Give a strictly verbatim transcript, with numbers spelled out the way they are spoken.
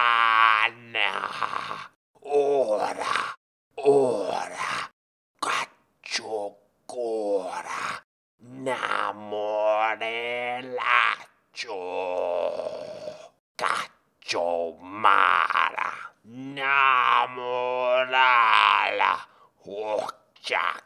na. Ora, ora, caccio cora, namorellaccio, caccio mara, namorala, uccia